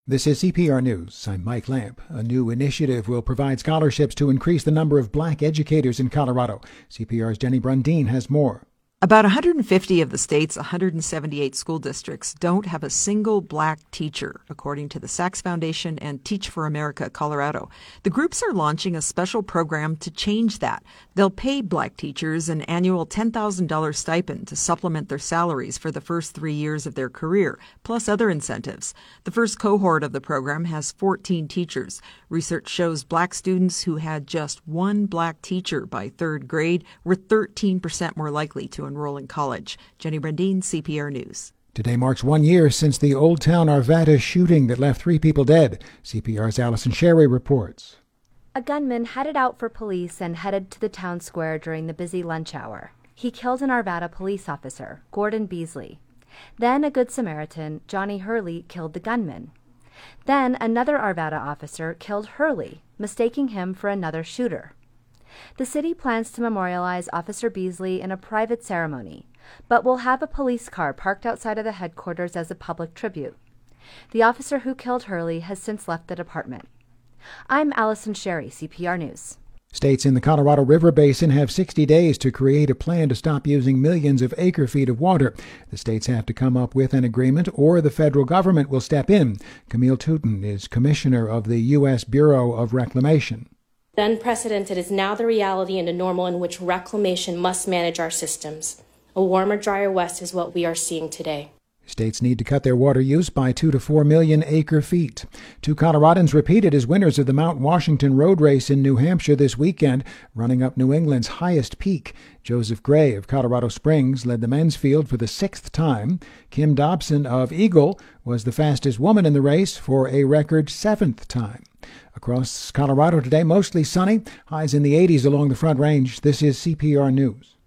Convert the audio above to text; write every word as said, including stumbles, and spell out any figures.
This is C P R News. I'm Mike Lamp. A new initiative will provide scholarships to increase the number of black educators in Colorado. C P R's Jenny Brundin has more. About one hundred fifty of the state's one hundred seventy-eight school districts don't have a single black teacher, according to the Sachs Foundation and Teach for America Colorado. The groups are launching a special program to change that. They'll pay black teachers an annual ten thousand dollars stipend to supplement their salaries for the first three years of their career, plus other incentives. The first cohort of the program has fourteen teachers. Research shows black students who had just one black teacher by third grade were thirteen percent more likely to enroll in college. Jenny Brundin, C P R News. Today marks one year since the Old Town Arvada shooting that left three people dead. C P R's Allison Sherry reports. A gunman headed out for police and headed to the town square during the busy lunch hour. He killed an Arvada police officer, Gordon Beasley. Then a Good Samaritan, Johnny Hurley, killed the gunman. Then another Arvada officer killed Hurley, mistaking him for another shooter. The city plans to memorialize Officer Beasley in a private ceremony, but will have a police car parked outside of the headquarters as a public tribute. The officer who killed Hurley has since left the department. I'm Allison Sherry, C P R News. States in the Colorado River Basin have sixty days to create a plan to stop using millions of acre-feet of water. The states have to come up with an agreement or the federal government will step in. Camille Touton is commissioner of the U S Bureau of Reclamation. The unprecedented is now the reality and a normal in which reclamation must manage our systems. A warmer, drier West is what we are seeing today. States need to cut their water use by two to four million acre feet. Two Coloradans repeated as winners of the Mount Washington Road Race in New Hampshire this weekend, running up New England's highest peak. Joseph Gray of Colorado Springs led the men's field for the sixth time. Kim Dobson of Eagle was the fastest woman in the race for a record seventh time. Across Colorado today, mostly sunny, highs in the eighties along the Front Range. This is C P R News.